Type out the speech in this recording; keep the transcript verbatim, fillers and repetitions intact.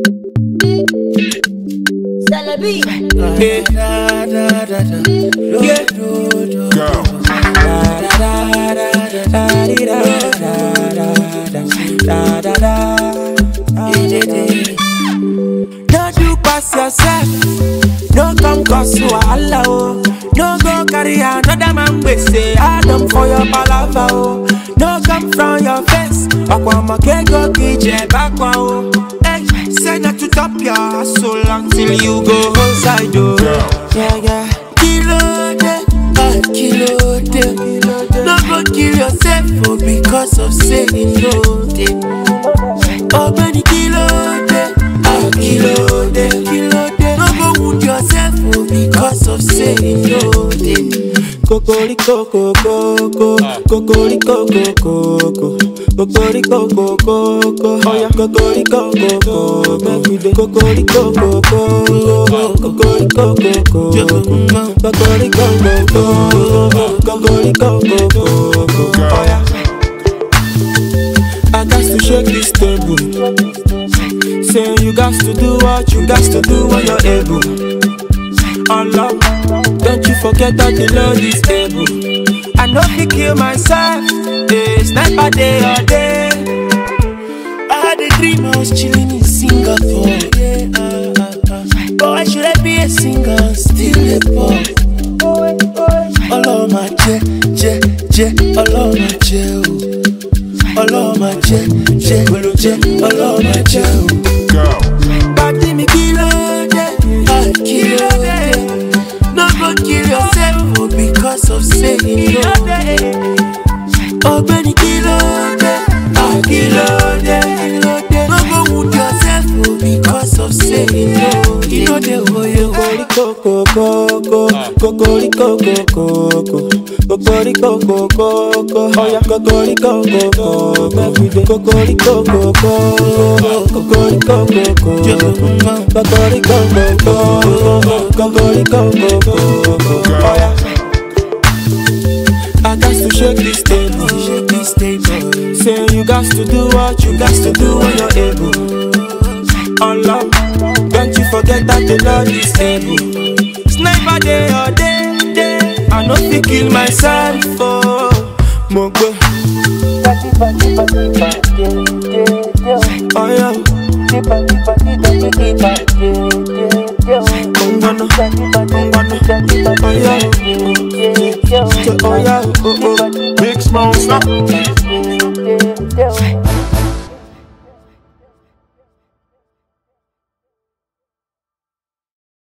Celebi. Yeah. Da, da, da, da. Yeah. Go. Da, da, da, da, da, da, da, da, da. Don't you pass yourself. No come cause you wahala oh. No go carry another man we say Adam for your palava oh. No come from your face. Aquama ke go kije bakwa oh. Hey, say not to top your hustle until you go outside oh. Yeah, yeah. Kilo de, ah kilo de. No go kill yourself oh because of saying no de. Oh many kilo de, ah kilo de, kilo de. No go wound yourself oh because of saying no de. Cocorico coco, cocorico coco, cocorico coco, oh yeah, cocorico coco, cocorico coco, cocorico coco, cocorico coco, cocorico coco, oh yeah. I got to shake this table. Say you got to do what you got to do when you're able. Allah, don't you forget that the Lord is able. I know if kill myself, eh, sniper day or day. I had a dream I was chilling in Singapore. Yeah, uh, uh, uh. Boy, should I be a singer and still a pop? Allah my je, je, je, Allah my je, Allah my je, je, je, Allah my je. Party me kilo de, ah kilo de. No go kill yourself oh, because of saying no. Oh Benny kilo de, ah kilo de, kilo de. No go wound yourself oh, because of saying no. Kilo de oh yo. Cocorico coco, cocorico coco, cocorico coco, oh yeah, cocorico coco, cocorico coco, cocorico coco, cocorico coco, cocorico coco, oh yeah. I got to shake this table, shake this table. Say you got to do what you got to do when you're able. Allah, don't you forget that the Lord is able. Sniper day or day, day. I know to kill myself oh, Mogbe. Oh yeah. Ungana, ungana. Oh yeah. Oh yeah. Oh oh. Big Smoke. Yeah.